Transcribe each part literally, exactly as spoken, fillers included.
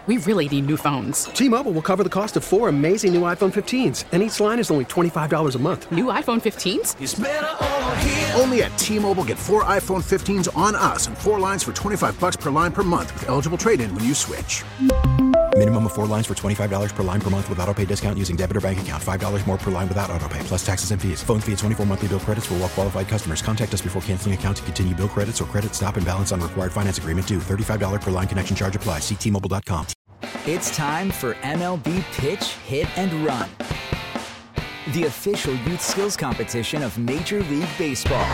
We really need new phones. T-Mobile will cover the cost of four amazing new iPhone fifteens, and each line is only twenty-five dollars a month. New iPhone fifteens? It's better over here. Only at T-Mobile, get four iPhone fifteens on us and four lines for twenty-five dollars per line per month with eligible trade-in when you switch. Minimum of four lines for twenty-five dollars per line per month with autopay discount using debit or bank account. five dollars more per line without autopay, plus taxes and fees. Phone fee at twenty-four monthly bill credits for well-qualified customers. Contact us before canceling account to continue bill credits or credit stop and balance on required finance agreement due. thirty-five dollars per line connection charge applies. See T Mobile dot com. It's time for M L B Pitch, Hit, and Run, the official youth skills competition of Major League Baseball.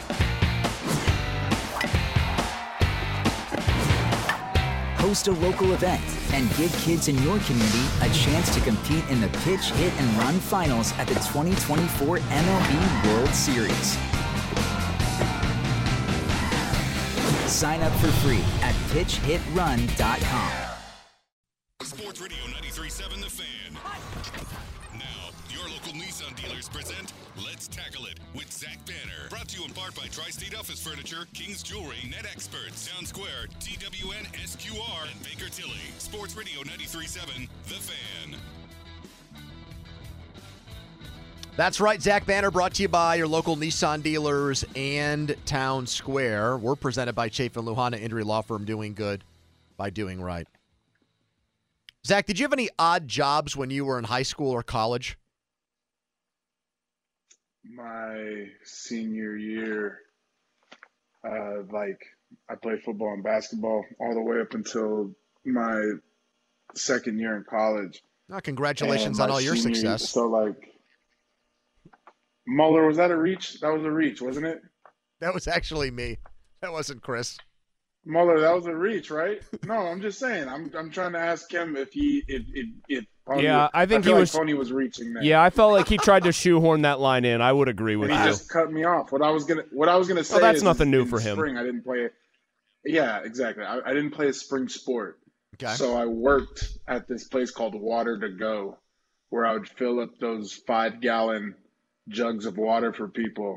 Host a local event and give kids in your community a chance to compete in the Pitch, Hit, and Run finals at the twenty twenty-four M L B World Series. Sign up for free at pitch hit run dot com. Sports Radio ninety-three point seven The Fan. Now, your local Nissan dealers present Let's Tackle It with Zach Banner. Brought to you in part by Tri-State Office Furniture, King's Jewelry, Net Experts, Town Square, T W N S Q R, and Baker Tilly. Sports Radio ninety-three point seven The Fan. That's right, Zach Banner, brought to you by your local Nissan dealers and Town Square. We're presented by Chafin Luhana Injury Law Firm, doing good by doing right. Zach, did you have any odd jobs when you were in high school or college? My senior year, uh, like I played football and basketball all the way up until my second year in college. Oh, congratulations on all your senior, success. So, like, Muller, was that a reach? That was a reach, wasn't it? That was actually me. That wasn't Chris. Muller, that was a reach, right? No, I'm just saying. I'm I'm trying to ask him if he if if, if Pony, yeah, I think I feel he like was. Pony was reaching that. Yeah, I felt like he tried to shoehorn that line in. I would agree with and you. he just cut me off. What I was gonna what I was gonna say. Oh, that's is nothing new in for him. Spring, I didn't play it. Yeah, exactly. I, I didn't play a spring sport. Okay. So I worked at this place called Water to Go, where I would fill up those five gallon jugs of water for people,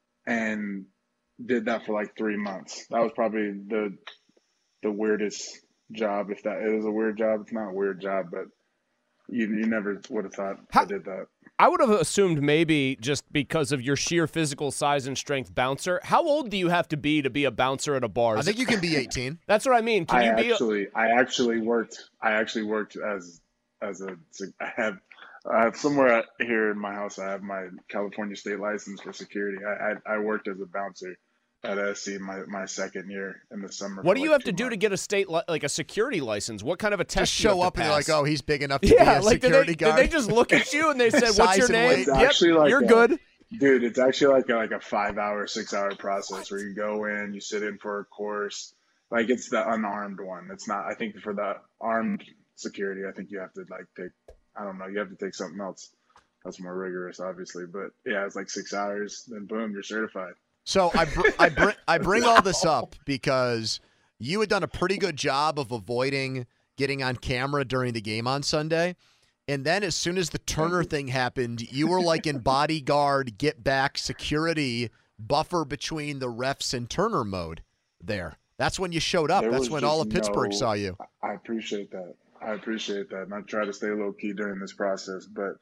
and did that for like three months. That was probably the the weirdest job. If that is a weird job, it's not a weird job, but you you never would have thought How, I did that. I would have assumed maybe just because of your sheer physical size and strength bouncer. How old do you have to be to be a bouncer at a bar? I Is think it, you can be eighteen. That's what I mean. Can I you be actually, a, I actually worked. I actually worked as as a. I have. I have somewhere here in my house. I have my California state license for security. I I, I worked as a bouncer at S C my, my second year in the summer. What do for you like have to do months. to get a state li- like a security license? What kind of a test? Just do you show have up to and you're pass? like, oh, he's big enough to Yeah, be a like did security they, guard. did they just look at you and they said, "What's Size your and name?" weight. It's Yep, actually like you're a- good. Dude, it's actually like a, like a five hour, six hour process where you go in, you sit in for a course. Like it's the unarmed one. It's not. I think for the armed security, I think you have to like take. I don't know. You have to take something else. That's more rigorous, obviously. But yeah, it's like six hours. Then boom, you're certified. So I br- I, br- I bring all this up because you had done a pretty good job of avoiding getting on camera during the game on Sunday. And then as soon as the Turner thing happened, you were like in bodyguard, get back, security, buffer between the refs and Turner mode there. That's when you showed up. There That's was when just all of Pittsburgh no- saw you. I appreciate that. I appreciate that. And I try to stay low key during this process. But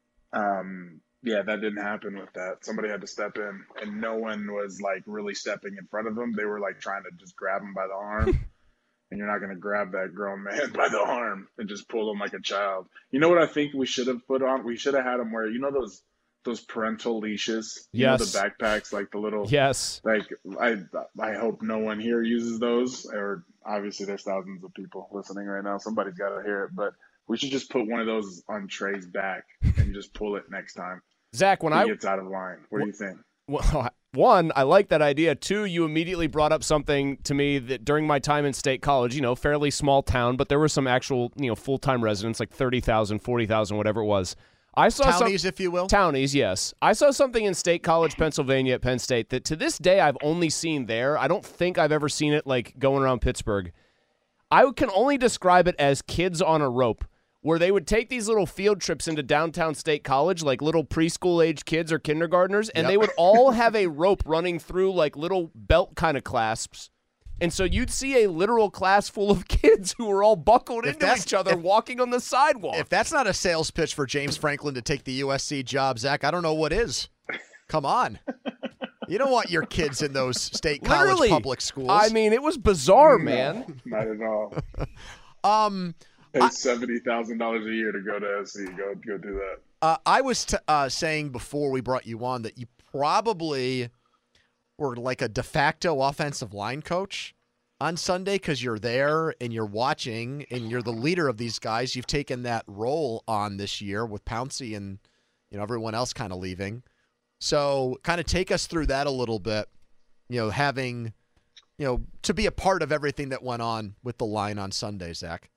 um, yeah, that didn't happen with that. Somebody had to step in, and no one was like really stepping in front of them. They were like trying to just grab him by the arm. And you're not going to grab that grown man by the arm and just pull him like a child. You know what I think we should have put on? We should have had him wear, you know, those those parental leashes? You Yes. know, the backpacks, like the little. Yes. Like, I I hope no one here uses those. Or obviously there's thousands of people listening right now. Somebody's got to hear it. But we should just put one of those on Trey's back and just pull it next time Zach, when he I gets out of line. What do you think? Well, one, I like that idea. Two, you immediately brought up something to me that during my time in State College, you know, fairly small town, but there were some actual, you know, full-time residents, like thirty thousand, forty thousand, whatever it was. I saw Townies, some, if you will. Townies, yes. I saw something in State College, Pennsylvania at Penn State that to this day I've only seen there. I don't think I've ever seen it, like, going around Pittsburgh. I can only describe it as kids on a rope, where they would take these little field trips into downtown State College, like little preschool-age kids or kindergartners, and Yep. they would all have a rope running through like little belt kind of clasps, And so you'd see a literal class full of kids who were all buckled If into that's- each other if- walking on the sidewalk. If that's not a sales pitch for James Franklin to take the U S C job, Zach, I don't know what is. Come on. You don't want your kids in those state college Literally. public schools. I mean, it was bizarre, No, man. Not at all. um, Pay seventy thousand dollars a year to go to S C. Go go do that. uh, I was t- uh, saying before we brought you on that you probably were like a de facto offensive line coach on Sunday because you're there and you're watching and you're the leader of these guys. You've taken that role on this year with Pouncey and you know everyone else kind of leaving. So kind of take us through that a little bit, you know, having, you know, to be a part of everything that went on with the line on Sunday, Zach.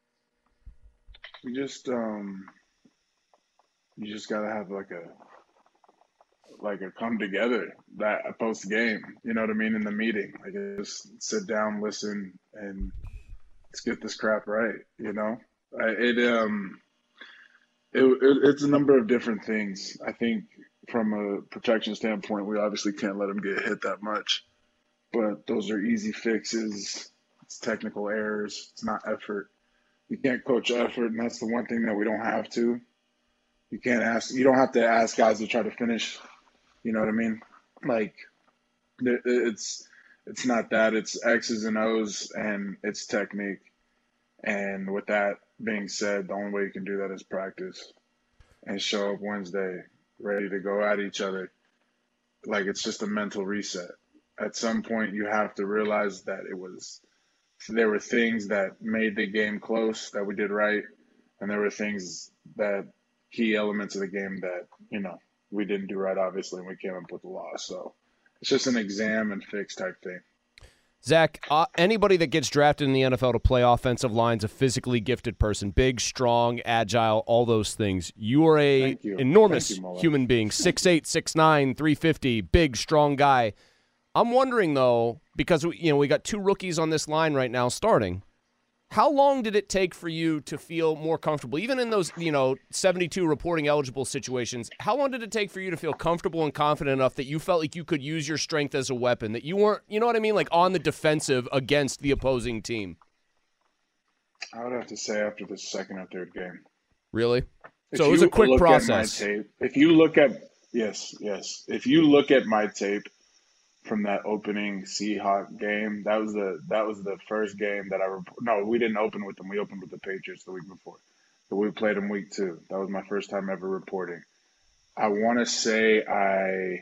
You just um, you just gotta have like a like a come together that post game. You know what I mean? In the meeting, like just sit down, listen, and let's get this crap right. You know, I, it um, it, it it's a number of different things. I think from a protection standpoint, we obviously can't let them get hit that much, but those are easy fixes. It's technical errors. It's not effort. You can't coach effort, and that's the one thing that we don't have to. You can't ask. You don't have to ask guys to try to finish. You know what I mean? Like, it- it's it's not that. It's X's and O's, and it's technique. And with that being said, the only way you can do that is practice and show up Wednesday ready to go at each other. Like, it's just a mental reset. At some point, you have to realize that it was. There were things that made the game close that we did right, and there were things that key elements of the game that, you know, we didn't do right, obviously, and we came up with the loss. So it's just an exam and fix type thing. Zach, uh, anybody that gets drafted in the N F L to play offensive line is a physically gifted person. Big, strong, agile, all those things. You are a Thank you. enormous Thank you, Mullen. human being. six eight, six nine, three fifty, big, strong guy. I'm wondering, though, because we, you know, we got two rookies on this line right now starting. How long did it take for you to feel more comfortable, even in those, you know, seventy-two reporting eligible situations? How long did it take for you to feel comfortable and confident enough that you felt like you could use your strength as a weapon, that you weren't, you know what I mean, like on the defensive against the opposing team? I would have to say after the second or third game. Really? If So it was a you quick look process. At my tape, if you look at yes, yes, if you look at my tape from that opening Seahawk game, that was the that was the first game that I rep- no, we didn't open with them. We opened with the Patriots the week before, but we played them week two. That was my first time ever reporting. I want to say I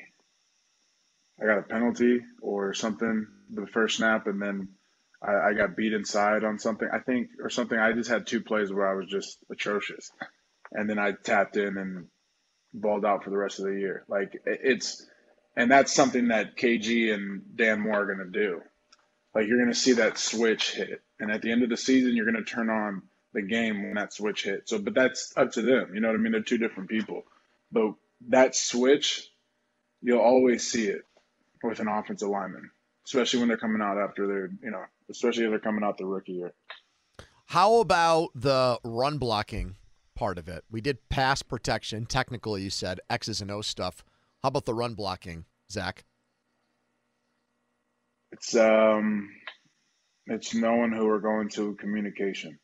I got a penalty or something the first snap, and then I, I got beat inside on something I think or something. I just had two plays where I was just atrocious, and then I tapped in and balled out for the rest of the year. Like it- it's. And that's something that K G and Dan Moore are going to do. Like, you're going to see that switch hit. And at the end of the season, you're going to turn on the game when that switch hit. So, but that's up to them. You know what I mean? They're two different people. But that switch, you'll always see it with an offensive lineman, especially when they're coming out after their, you know, especially if they're coming out the rookie year. How about the run blocking part of it? We did pass protection. Technically, you said X's and O's stuff. How about the run blocking, Zach? It's um, it's knowing who we're going to communication.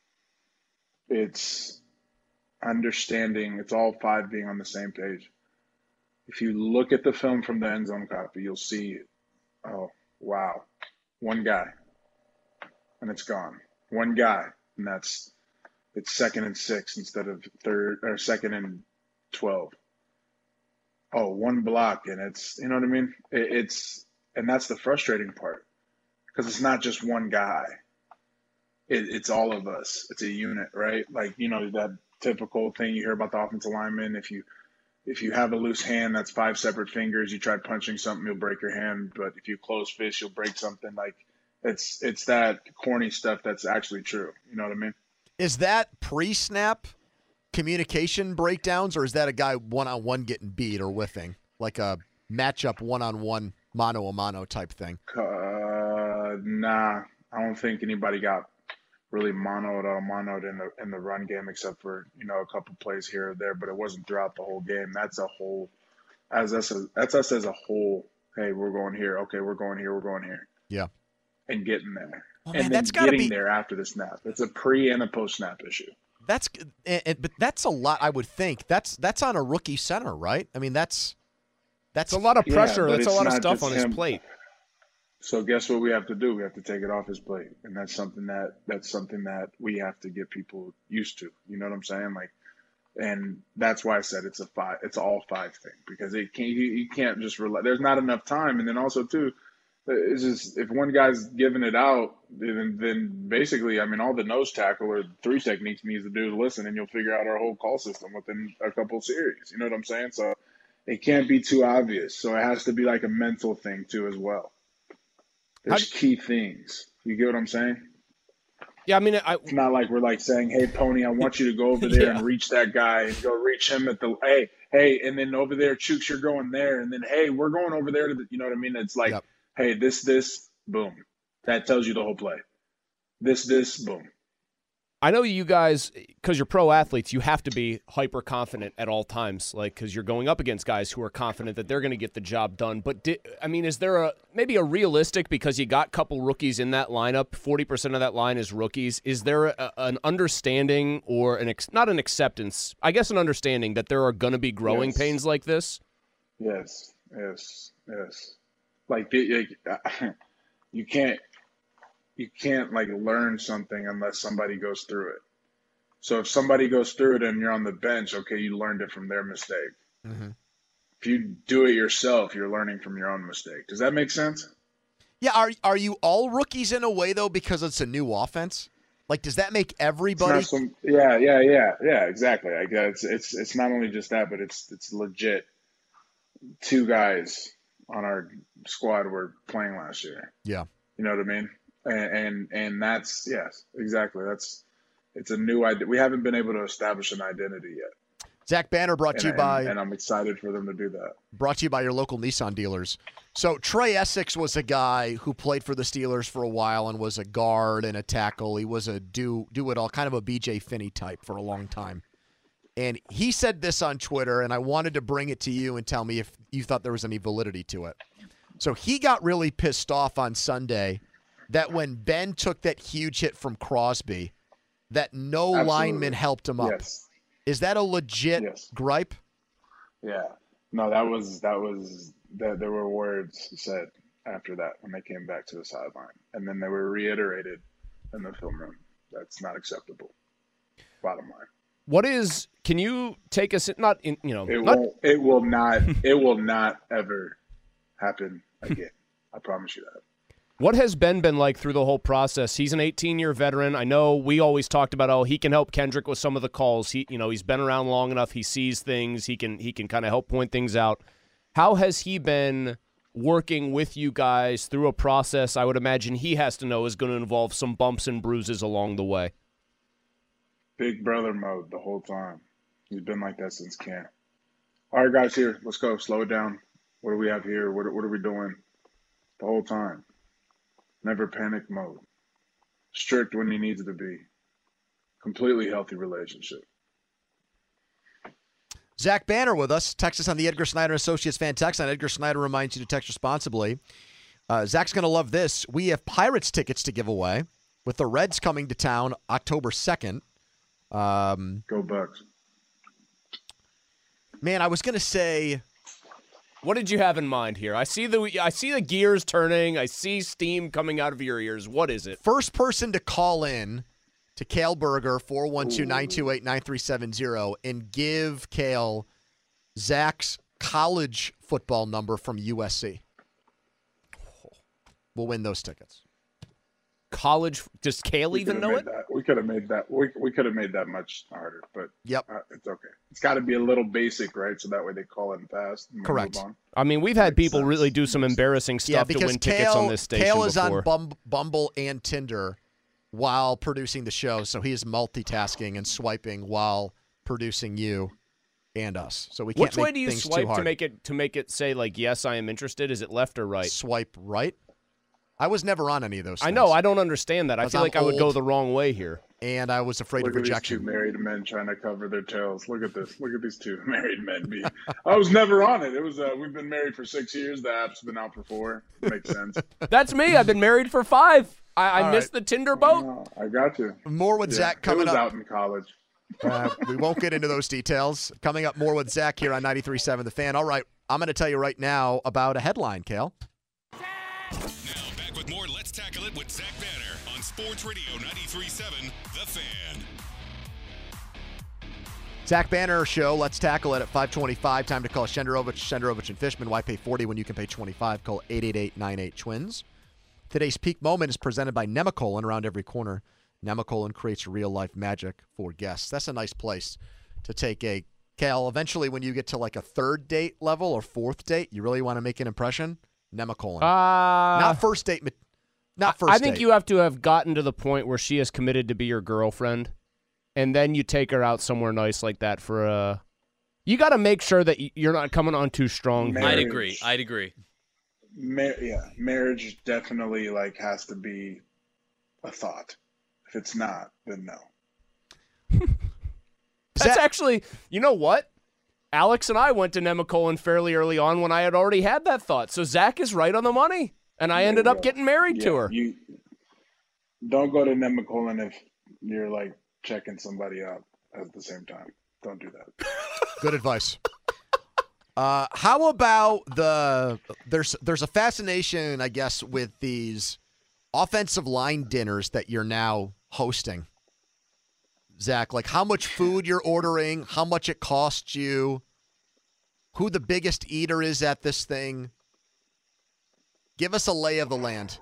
It's understanding. It's all five being on the same page. If you look at the film from the end zone copy, you'll see, oh wow, one guy, and it's gone. One guy, and that's it's second and six instead of third or second and twelve. Oh, one block, and it's, you know what I mean? It, it's, and that's the frustrating part, because it's not just one guy. It, it's all of us. It's a unit, right? Like, you know, that typical thing you hear about the offensive lineman. If you, if you have a loose hand, that's five separate fingers. You try punching something, you'll break your hand. But if you close fist, you'll break something. Like, it's, it's that corny stuff that's actually true. You know what I mean? Is that pre-snap communication breakdowns, or is that a guy one-on-one getting beat or whiffing, like a matchup one-on-one mano-a-mano type thing? Uh, nah, I don't think anybody got really monoed or monoed in the in the run game, except for, you know, a couple plays here or there, but it wasn't throughout the whole game. That's a whole, as us, as, that's us as a whole. Hey, we're going here. Okay, we're going here. We're going here. Yeah. and getting there. Well, and man, then that's gotta getting be- there after the snap. It's a pre and a post snap issue. That's and, and- but that's a lot. I would think that's that's on a rookie center, right? I mean, that's that's It's a lot of Yeah, pressure. but That's a it's lot of not stuff just on his him. plate. So guess what we have to do? We have to take it off his plate, and that's something that that's something that we have to get people used to. You know what I'm saying? Like, and that's why I said it's a five. It's all five thing because it can't. You, you can't just rely. There's not enough time, and then also too, it's just if one guy's giving it out, then then basically, I mean, all the nose tackle or three techniques needs to do is listen, and you'll figure out our whole call system within a couple of series. You know what I'm saying? So it can't be too obvious. So it has to be like a mental thing too as well. There's key things. You get what I'm saying? Yeah, I mean, I, It's not like we're like saying, "Hey, Pony, I want you to go over there Yeah. and reach that guy and go reach him at the hey, hey, and then over there, Chooks, you're going there, and then hey, we're going over there to the, you know what I mean? It's like, Yep. hey, this, this, boom, that tells you the whole play. This, this, boom. I know you guys, because you're pro athletes, you have to be hyper confident at all times, like because you're going up against guys who are confident that they're going to get the job done. But di- I mean, is there a maybe a realistic because you got a couple rookies in that lineup, forty percent of that line is rookies. Is there a, an understanding or an ex- not an acceptance? I guess an understanding that there are going to be growing Yes. pains like this. Yes, yes, yes. Like, the- like you can't, you can't like learn something unless somebody goes through it. So if somebody goes through it and you're on the bench, okay, you learned it from their mistake. Mm-hmm. If you do it yourself, you're learning from your own mistake. Does that make sense? yeah. Are are you all rookies in a way though because it's a new offense? Like, does that make It's everybody? not some, yeah, yeah, yeah, yeah, exactly. Like, uh, it's it's it's not only just that, but it's it's legit. Two guys on our squad were playing last year. Yeah. You know what I mean? And and, and that's yes, exactly. That's it's a new idea. We haven't been able to establish an identity yet. Zach Banner brought to you And, by and, and I'm excited for them to do that. brought to you by your local Nissan dealers. So Trey Essex was a guy who played for the Steelers for a while and was a guard and a tackle. He was a do do it all, kind of a B J Finney type for a long time. And he said this on Twitter, and I wanted to bring it to you and tell me if you thought there was any validity to it. So he got really pissed off on Sunday that when Ben took that huge hit from Crosby, that no Absolutely. lineman helped him up. Yes. Is that a legit Yes. gripe? Yeah. No, that was that was that there were words said after that when they came back to the sideline. And then they were reiterated in the film room. That's not acceptable. Bottom line. What is? Can you take us? Not in you know. It not, won't it will not it will not ever happen again. I promise you that. What has Ben been like through the whole process? He's an eighteen-year veteran. I know we always talked about, oh, he can help Kendrick with some of the calls. He, you know, he's been around long enough. He sees things. He can, he can kind of help point things out. How has he been working with you guys through a process? I would imagine he has to know is going to involve some bumps and bruises along the way. Big brother mode the whole time. He's been like that since camp. All right, guys, here. Let's go. Slow it down. What do we have here? What, what are we doing? The whole time. Never panic mode. Strict when he needs to be. Completely healthy relationship. Zach Banner with us. Text us on the Edgar Snyder Associates fan text line. Edgar Snyder reminds you to text responsibly. Uh, Zach's going to love this. We have Pirates tickets to give away with the Reds coming to town October second. Um, Go Bucks. man, I was going to say, What did you have in mind here? I see the I see the gears turning. I see steam coming out of your ears. What is it? first person to call in to Cale Berger, four one two, nine two eight, nine three seven zero, and give Cale Zach's college football number from U S C. We'll win those tickets. College? Does Cale We even could've know made it? That. We could have made that. We, we could have made that much harder, but Yep. uh, it's okay. It's got to be a little basic, right? So that way they call it in fast. And we Correct. move on. I mean, we've had Makes people sense. really do some embarrassing Yeah, stuff to because win tickets Cale, on this station Cale is before. on Bum- Bumble and Tinder while producing the show, so he is multitasking and swiping while producing you and us. So we can't Which make way do you things too swipe hard. to make it to make it say like yes, I am interested? Is it left or right? Swipe right? I was never on any of those things. I know. I don't understand that. I 'Cause feel I'm like I would go old. the wrong way here. and I was afraid Look of rejection. Look at these two married men trying to cover their tails. Look at this. Look at these two married men. Be. I was never on it. It was. Uh, we've been married for six years. The app's been out for four. Makes sense. That's me. I've been married for five. I, I missed right. the Tinder boat. No, I got you. More with Yeah, Zach coming it was up. out in college. Uh, we won't get into those details. Coming up more with Zach here on ninety-three point seven The Fan. All right, I'm going to tell you right now about a headline, Kale. Now back with more Let's Tackle It with Zach Banner on Sports Radio ninety-three point seven The Fan. Zach Banner Show, Let's Tackle It at five twenty-five. Time to call Shenderovich, Shenderovich and Fishman. Why pay forty when you can pay twenty-five? Call eight eight eight, nine eight, twins. Today's peak moment is presented by Nemacolin. Around every corner, Nemacolin creates real-life magic for guests. That's a nice place to take a Cal. Eventually, when you get to like a third date level or fourth date, you really want to make an impression? Nemacolin. Uh, not first date. Not first I think date. you have to have gotten to the point where she is committed to be your girlfriend, and then you take her out somewhere nice like that for a. You got to make sure that you're not coming on too strong. Marriage. I'd agree. I'd agree. Mar- yeah, marriage definitely like has to be a thought. If it's not, then no. That's actually, you know what? Alex and I went to Nemacolin fairly early on when I had already had that thought. So Zach is right on the money, and I There ended you up go. getting married Yeah, to her. You don't go to Nemacolin if you're like checking somebody out at the same time. Don't do that. Good advice. Uh, how about the there's there's a fascination, I guess, with these offensive line dinners that you're now hosting, Zach. Like how much food you're ordering, how much it costs you, who the biggest eater is at this thing. Give us a lay of the land.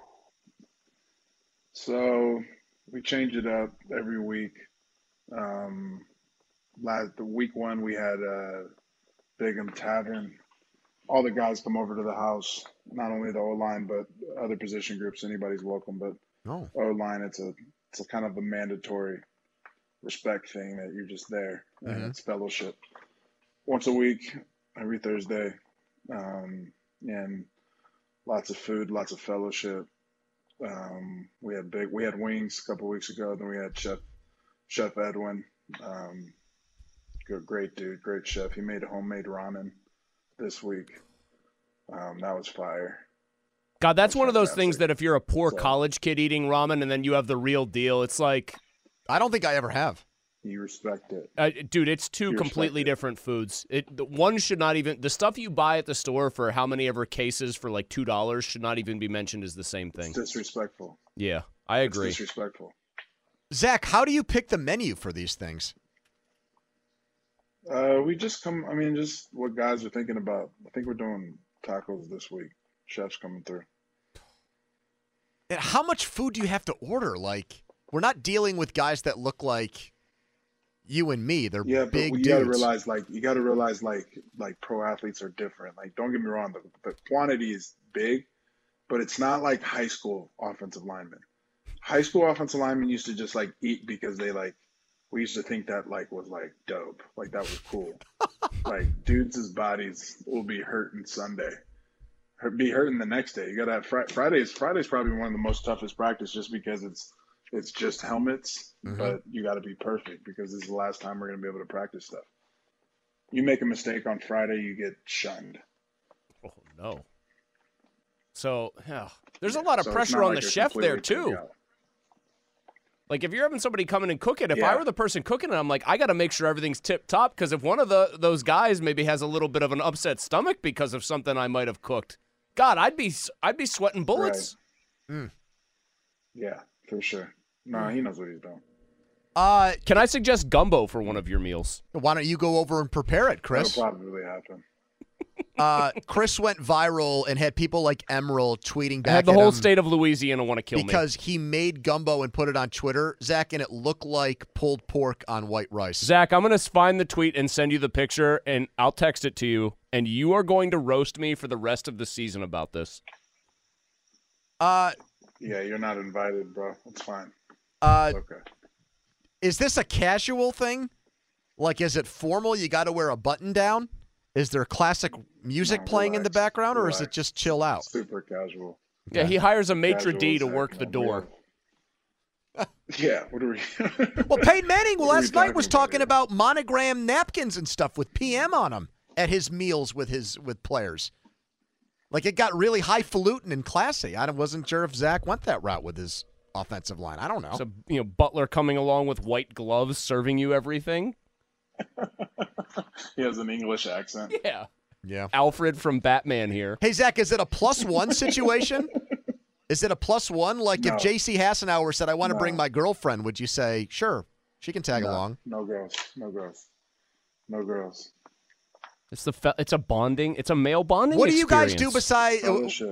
So we change it up every week. Um, last the week one we had uh, Bigham Tavern. All the guys come over to the house. Not only the O line, but other position groups. Anybody's welcome. But Oh. O line, it's a it's a kind of a mandatory respect thing that you're just there, and Mhm. it's fellowship. Once a week, every Thursday, um, and lots of food, lots of fellowship. Um, we had big, we had wings a couple weeks ago. Then we had Chef Chef Edwin, um, good, great dude, great chef. He made a homemade ramen this week. Um, that was fire. God, that's one of those fantastic. things that if you're a poor So- college kid eating ramen and then you have the real deal, it's like, I don't think I ever have. You respect it. uh, dude, it's two You completely respect it. different foods. It the one should not even the stuff you buy at the store for how many ever cases for like two dollars should not even be mentioned as the same thing. It's disrespectful. Yeah, I It's agree. disrespectful. Zach, how do you pick the menu for these things? Uh, we just come. I mean, just what guys are thinking about. I think we're doing tacos this week. Chefs coming through. And how much food do you have to order? Like, we're not dealing with guys that look like you and me. They're Yeah, but big you dudes. gotta realize, like, you gotta realize, like, like pro athletes are different. Like, don't get me wrong, the, the quantity is big, but it's not like high school offensive linemen. High school offensive linemen used to just like eat because they like. We used to think that like was like dope, like that was cool. Like dudes' bodies will be hurting Sunday, Hurt- be hurting the next day. You gotta have fr- Fridays. Friday's probably one of the most toughest practice just because it's it's just helmets, Mhm. but you got to be perfect because this is the last time we're gonna be able to practice stuff. You make a mistake on Friday, you get shunned. Oh no. So yeah, there's a lot of So it's pressure not on like the you're chef there completely too. taken out. Like if you're having somebody come in and cook it, if I Yeah. were the person cooking it, I'm like, I got to make sure everything's tip top because if one of the those guys maybe has a little bit of an upset stomach because of something I might have cooked, God, I'd be I'd be sweating bullets. Yeah, for sure. No, he knows what he's doing. Uh, Can I suggest gumbo for one of your meals? why don't you go over and prepare it, Chris? That'll probably happen. Uh, Chris went viral and had people like Emerald tweeting back I had the at whole him state of Louisiana want to kill me. because he made gumbo and put it on Twitter, Zach, and it looked like pulled pork on white rice. Zach, I'm going to find the tweet and send you the picture, and I'll text it to you, and you are going to roast me for the rest of the season about this. Uh, Yeah, you're not invited, bro. It's fine. uh, It's okay. is this a casual thing? Like, is it formal? You got to wear a button down? Is there classic music No, playing in the relax, background, or is it relax. just chill out? Super casual. Yeah, he hires a maitre Casual d' as to heck, work the man. door. Yeah, what are we? Well, Peyton Manning What are we last night was talking about talking about monogram napkins and stuff with P M on them at his meals with his with players. Like, it got really highfalutin and classy. I wasn't sure if Zach went that route with his offensive line. I don't know. So, you know, Butler coming along with white gloves, serving you everything. He has an English accent. Yeah. Yeah. Alfred from Batman here. Hey, Zach, is it a plus one situation? Is it a plus one? Like, No. if J C Hassenauer said, I want to No. bring my girlfriend, would you say, sure, she can tag no, along? No girls. No girls. No girls. It's the fe- it's a bonding. It's a male bonding. What do you guys do experience. besides? Fellowship.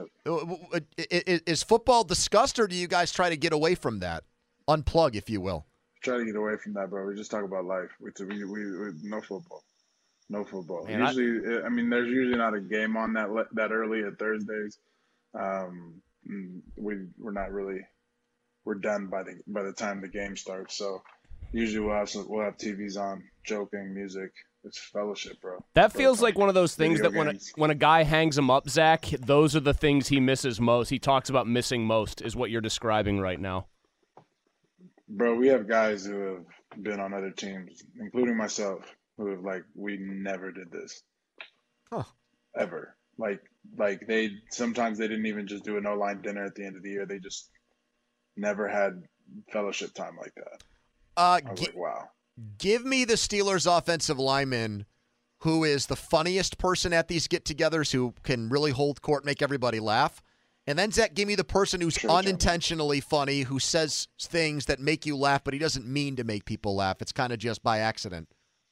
Is football discussed, or do you guys try to get away from that? Unplug, if you will. Try to get away from that, bro. We just talk about life. We, we, we, we no football. No football. Man, I- usually, I, mean, there's usually not a game on that le- that early at Thursdays. Um, mm, we we're not really we're done by the by the time the game starts. So usually we'll have some, we'll have T Vs on, joking, music. It's fellowship, bro. That Bro, feels fun. like one of those things Video that when a, games. when a guy hangs him up, Zach, those are the things he misses most. He talks about missing most, is what you're describing right now. Bro, we have guys who have been on other teams, including myself, who have like, we never did this. Huh. Ever. Like, like they, sometimes they didn't even just do a no-line dinner at the end of the year. They just never had fellowship time like that. Uh, I was gi- like, wow. give me the Steelers offensive lineman who is the funniest person at these get-togethers, who can really hold court, make everybody laugh. And then, Zach, give me the person who's Sure, unintentionally funny, who says things that make you laugh, but he doesn't mean to make people laugh. It's kind of just by accident.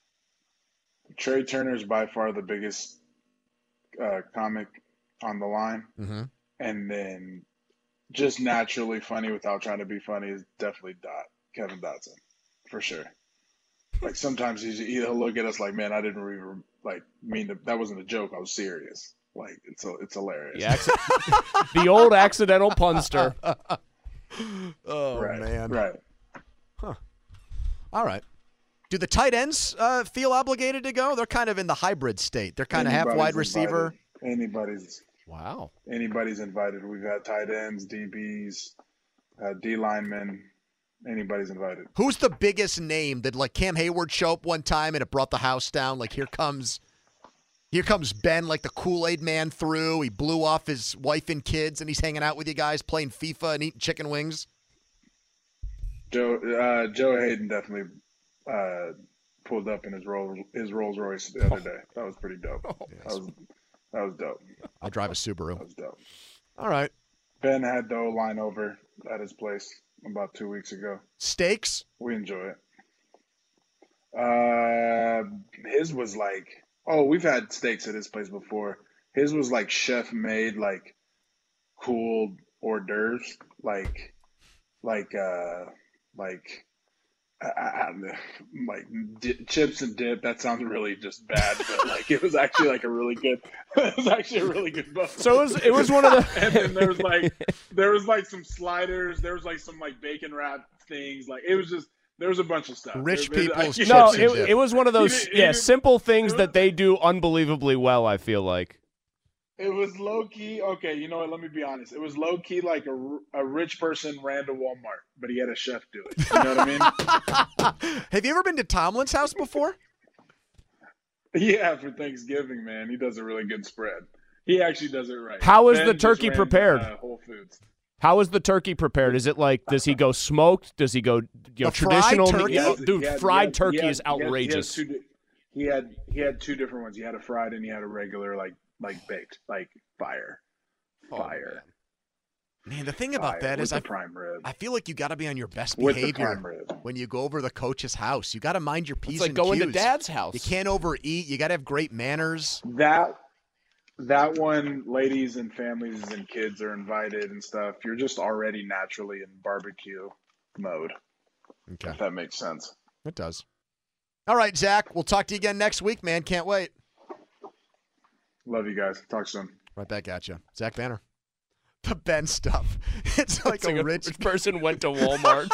Trey Turner is by far the biggest uh, comic on the line. Mm-hmm. And then just naturally funny without trying to be funny is definitely Dot, Kevin Dotson, for sure. Like, sometimes he's, he'll look at us like, man, I didn't really, like, mean to, that wasn't a joke. I was serious. Like, it's a, it's hilarious. The, acc- the old accidental punster. Oh, right, man. Right. Huh. All right. Do the tight ends uh, feel obligated to go? They're kind of in the hybrid state. They're kind of half Anybody's wide receiver. invited. Anybody's Wow. anybody's invited. We've had tight ends, D Bs, uh, D linemen. Anybody's invited. Who's the biggest name that, like, Cam Hayward show up one time and it brought the house down? Like, here comes, here comes Ben, like the Kool-Aid man through. He blew off his wife and kids, and he's hanging out with you guys playing FIFA and eating chicken wings. Joe uh, Joe Hayden definitely uh, pulled up in his Rolls his Rolls Royce the other day. That was pretty dope. That was that was dope. I drive a Subaru. That was dope. All right. Ben had the O-line over at his place about two weeks ago. Steaks? We enjoy it. Uh, his was like, oh, we've had steaks at his place before. His was like chef made, like cool hors d'oeuvres, like, like, uh, like, I, I, like di- chips and dip. That sounds really just bad, but like it was actually like a really good. It was actually a really good buffet. So it was, it was one of the. And then there was like there was like some sliders. There was like some like bacon wrap things. Like it was just there was a bunch of stuff. Rich There- there- people's I- chips No, and it, dip. it was one of those Even- yeah even- simple things it that was- they do unbelievably well. I feel like. It was low key. Okay, you know what? Let me be honest. It was low key like a, a rich person ran to Walmart, but he had a chef do it. You know what I mean? Have you ever been to Tomlin's house before? Yeah, for Thanksgiving, man, he does a really good spread. He actually does it right. How is Ben the just turkey ran, prepared? Uh, Whole Foods. How is the turkey prepared? Is it like, does he go smoked? Does he go, you know, The fried traditional? turkey? Yeah, He has- dude, he had- fried he had- turkey he had- is he had- outrageous. He had, two, di- he had he had two different ones. He had a fried and he had a regular, like like baked, like fire, fire. Man, the thing about fire that with is the I, prime rib. I feel like you got to be on your best With the behavior prime rib. when you go over to the coach's house. You got to mind your P's It's like and going to Q's. dad's house. You can't overeat. You got to have great manners. That that one, ladies and families and kids are invited and stuff. You're just already naturally in barbecue mode. Okay. If that makes sense. It does. All right, Zach. We'll talk to you again next week, man. Can't wait. Love you guys. Talk soon. Right back at you. Zach Banner. The Ben stuff. It's like It's a like rich. rich person went to Walmart.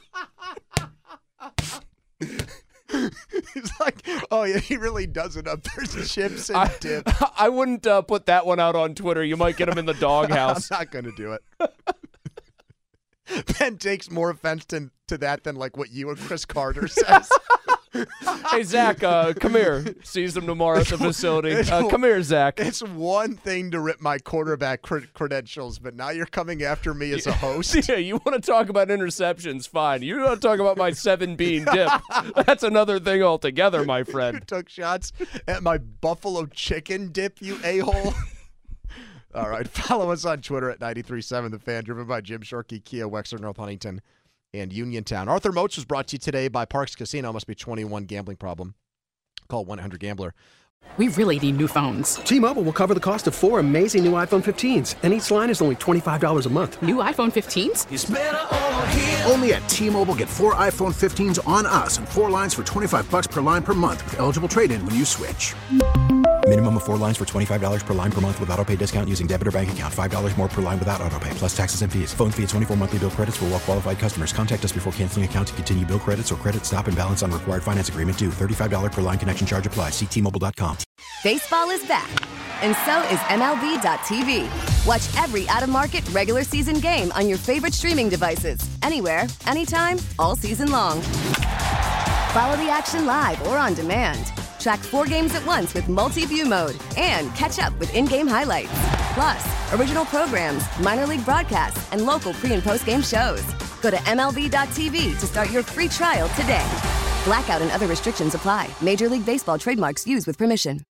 He's like, oh, yeah, he really does it up. There's chips and I, dip. I wouldn't uh, put that one out on Twitter. You might get him in the I'm doghouse. not going to do it. Ben takes more offense to, to that than like what you and Chris Carter says. Hey, Zach, uh, come here. Sees him tomorrow at the facility. Uh, come here, Zach. It's one thing to rip my quarterback cred- credentials, but now you're coming after me as a host? Yeah, you want to talk about interceptions, fine. You want to talk about my seven-bean dip. That's another thing altogether, my friend. You took shots at my buffalo chicken dip, you a-hole. All right, follow us on Twitter at nine three seven The Fan, driven by Jim Shorkey, Kia, Wexler, North Huntington, and Uniontown. Arthur Moats was brought to you today by Parks Casino. Must be twenty-one. Gambling problem. Call one eight hundred gambler. We really need new phones. T-Mobile will cover the cost of four amazing new iPhone fifteens, and each line is only twenty-five dollars a month. New iPhone fifteens? It's better over here. Only at T-Mobile, get four iPhone fifteens on us and four lines for twenty-five bucks per line per month with eligible trade-in when you switch. Minimum of four lines for twenty-five dollars per line per month with autopay discount using debit or bank account. five dollars more per line without autopay, plus taxes and fees. Phone fee at twenty-four monthly bill credits for well-qualified customers. Contact us before canceling account to continue bill credits or credit stop and balance on required finance agreement due. thirty-five dollars per line connection charge applies. See T Mobile dot com. Baseball is back, and so is M L B dot T V. Watch every out-of-market regular season game on your favorite streaming devices. Anywhere, anytime, all season long. Follow the action live or on demand. Track four games at once with multi-view mode and catch up with in-game highlights. Plus, original programs, minor league broadcasts, and local pre- and post-game shows. Go to M L B dot T V to start your free trial today. Blackout and other restrictions apply. Major League Baseball trademarks used with permission.